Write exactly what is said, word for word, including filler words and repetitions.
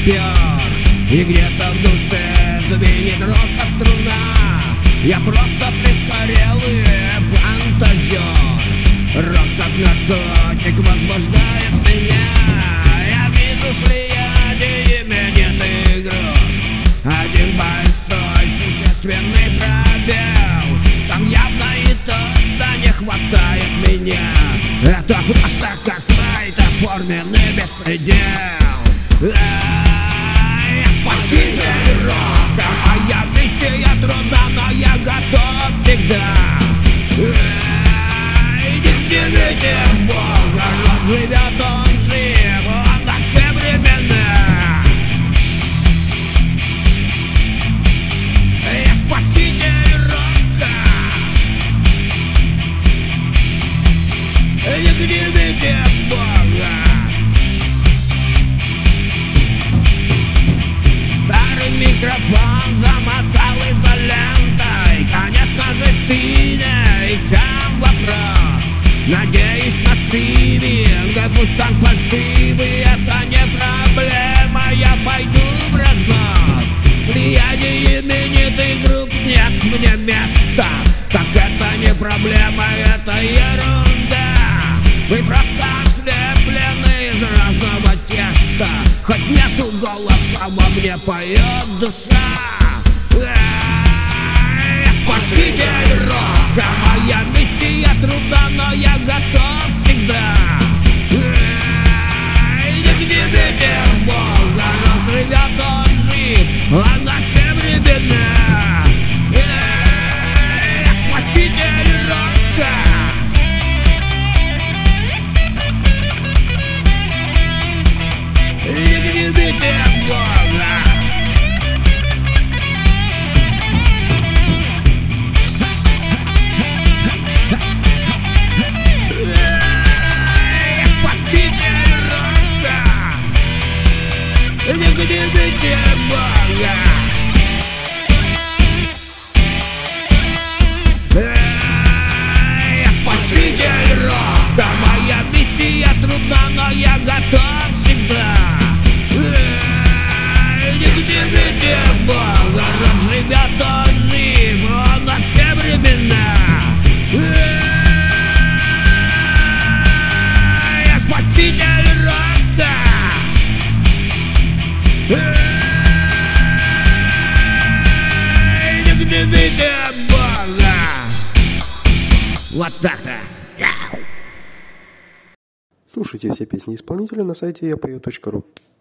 сапер, и где-то в душе звенит рок-струна. Я просто престарелый фантазер. Рок как наркотик возбуждает меня. Я вижу слияние именитых игрок. Один большой существенный пробел. Там явно и точно не хватает меня. Это просто какой-то форменный беспредел. Я спаситель рока, моя миссия труда, но я готов всегда. Идите, видите Бога, но живет он жив, он на все времена. Я спаситель рока. Идите, видите Бога. Старый микрофон замотал изолентой. Конечно же синий, чем вопрос? Надеюсь на стриминг, пусть он фальшивый, это не проблема, я пойду в разнос. Влияние именитых групп нет мне места. Так это не проблема, это ерунда. Вы просто ослеплены из разного теста. Хоть нету голоса, во мне поет душа. Спаситель рока, моя миссия труда, но я готов всегда. Нигде видите Бога, но живет он жив, он на все времена. Спаситель рока. Нигде видите Бога. Нигде видите Бога. Я спаситель рока, моя миссия трудна, но я готов всегда. Нигде видите Бога, но живет он жив, он на все времена. Я спаситель рока. Нигде видите Бога. Вот так-то. Слушайте все песни исполнителя на сайте я пою точка ру.